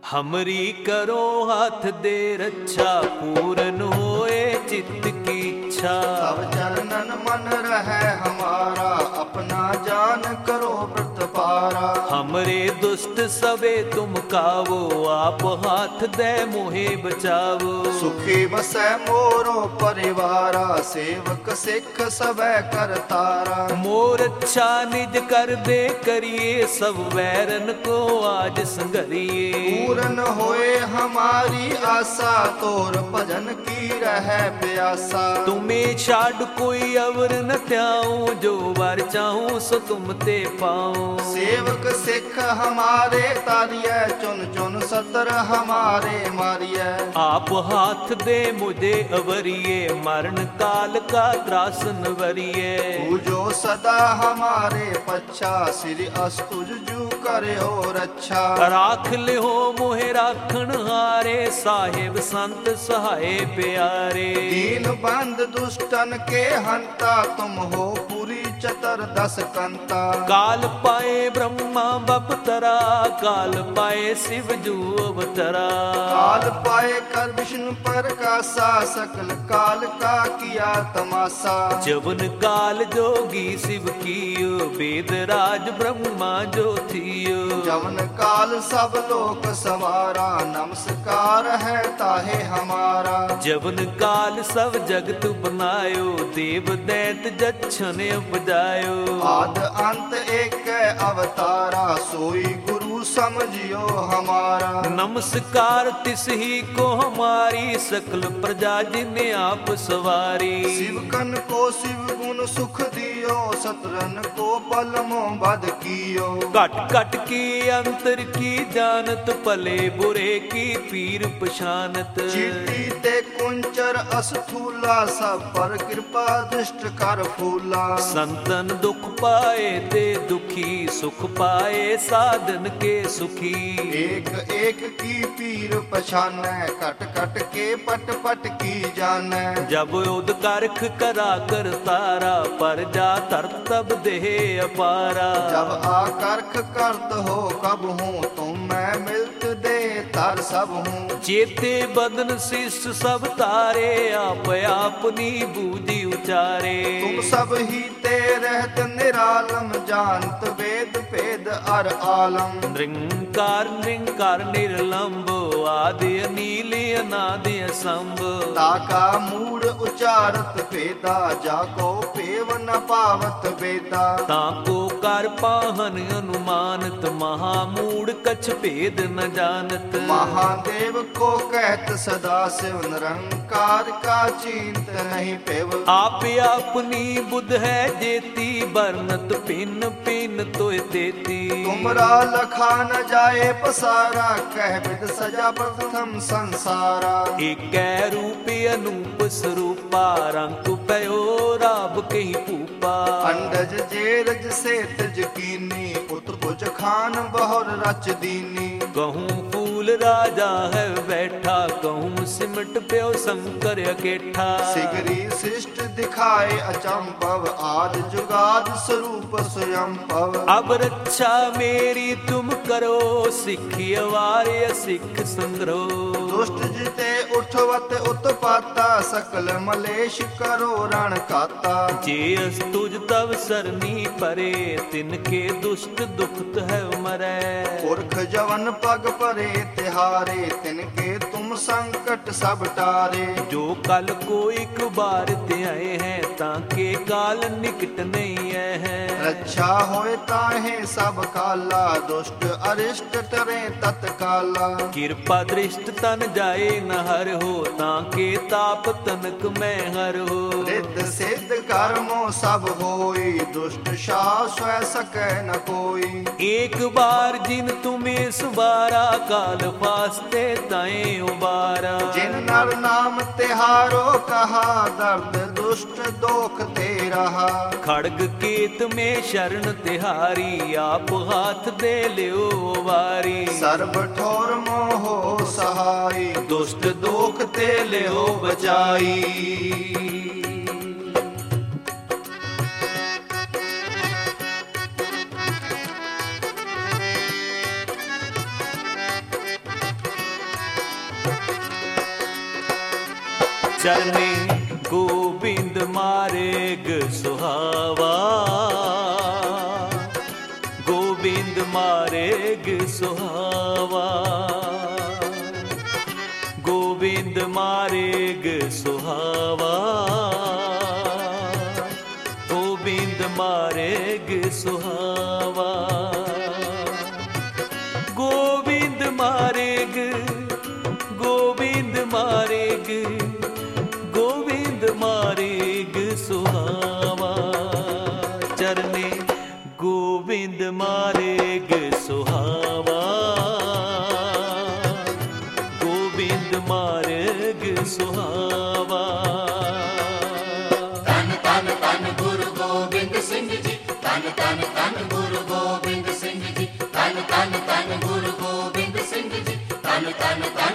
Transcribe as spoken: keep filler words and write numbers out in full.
हमरी करो हाथ दे रक्षा, पूरन होए चित्त की इच्छा। सब चरणन मन रहे हमारा, अपना जान करो व्रत पारा। हमरे दुष्ट सबे तुम कावो, आप हाथ दे मोहे बचावो। सुखी बसै मोरो परिवारा, सेवक सिख सबै करतारा। मोर अच्छा निज कर दे करिए, सब वैरन को आज संगरिए। पूरन होए हमारी आशा, तोर भजन की रहे प्यासा। तुम्हें छाड़ कोई अवर न त्याऊं, जो वर चाहूं सो तुम ते पाऊं। सेवक सिख हमारे तारिय, चुन चुन सतर हमारे मारिय। आप हाथ दे मुझे अवरिये, मरण काल का त्रासन वरिये। पूजो सदा हमारे पच्छा, श्री अस्तुज जू करे हो रक्षा। राख ले हो मोहे राखण हारे, साहेब संत सहाय प्यारे। दीन बंद दुष्टन के हंता, तुम हो पूरी चतर दस कंता। काल पाए ब्रह्मा बपतरा, काल पाए शिव जू अवतरा। काल पाए कर विष्णु प्रकाशा, सकल काल का किया तमाशा। जवन काल जोगी शिव कियो, वेद राज ब्रह्मा जो थियो। जवन काल सब लोक सवारा, नमस्कार है ताहे हमारा। जवन काल सब जगत बनायो, देव दैत जच्छन उपजायो। आद अंत एक अवतारा, सोई गुरु समझियो हमारा। नमस्कार तिस ही को हमारी, सकल प्रजा जिन्हें आप सवारी। शिवकन को शिव गुण सुख दियो, सतरन को पलमो बद कियो। कट कट की अंतर की जानत, भले बुरे की पीर पछानत। चीटी ते कुंचर अस्थूला, सब पर कृपा दृष्ट कर फूला। संतन दुख पाए ते दुखी, सुख पाए साधन के सुखी। एक एक की पीर पछानै, कट कट के पट पट की जानै। जब उद करख करा कर तारा, पर जा तर तब देह अपारा। जब आकर्ख करत हो कब हूँ, तुम मैं मिलत दे तर सब हूँ। चेते बदन शिष्ट सब तारे, आप अपनी बूझी उचारे। तुम सब ही ते रहत निरालम, जानत वेद भेद अर आलम। निरंकार निरंकार निर्लंब, आदि अनील अनादि असंभ। ताका मूड उचारत भेदा, जाको पेव न पावत वेदा। ताको कर पाहन अनुमानत, महामूड कछ भेद न जानत। महादेव को कहत सदा शिव, निरंकार का चिंत नहीं पेव। आप अपनी बुध है जेती, बरनत पिन पिन तोय देती। तुमरा लखा न जाए पसारा, कह विद सजा प्रथम संसारा। एक रूप अनूप स्वरूपा, रंग पयो राब कहीं पूपा। अंडज जेरज से तज कीनी, पुत्र कुछ खान बहुर रच दीनी। कहूँ फूल राजा है बैठा, कहूँ सिमट प्यो शंकर अकेठा। सिगरी शिष्ट दिखाए अचंभव, आद जुगाद स्वरूप स्वयं पव। अब रक्षा मेरी तुम करो, सिखी अवार्य सिख संग्रह। दुष्ट जिते उठवत उत्पाता, सकल मलेश करो रण काता। जे अस्तुज तब सरनी परे, तिनके दुष्ट दुखत है मरै। पुरख जवन पग परे तिहारे, तिनके तुम संकट सब टारे। जो कल को एक बार ते आए हैं, ताके काल निकट नहीं है। रक्षा होए ताहे सब काला, दुष्ट अरिष्ट टरे तत्काला। कृपा दृष्ट तन जाए न हर हो, ताके ताप तनक में हर हो। रिद्ध सिद्ध कर्मो सब होई, दुष्ट शाश्वत सकै न कोई। एक बार जिन तुम्हें सुबारा, काल फास्ते ताए उबारा। जिन नर नाम तिहारो कहा, दर्द दुष्ट दोख ते रहा। खड़ग केत में शरण तिहारी, आप हाथ दे लियो वारी। सर्व ठोर मोहो सहाई, दुष्ट दोख ते लियो बचाई। चरने गोविंद मार्ग सुहावा, गोविंद मार्ग सुहावा, गोविंद मार्ग सुहावा, गोविंद मार्ग सुहावा, गोविंद मार्ग, गोविंद मार्ग, गोविंद मार्ग सुहावा। चरने गोविंद मार्ग सुहावा, गोविंद मार्ग सुहावा। तन तन तन गुरु गोबिंद सिंह जी, तन तन तन गुरु गोबिंद सिंह जी, तन तन तन गुरु गोबिंद सिंह जी, तन तन तन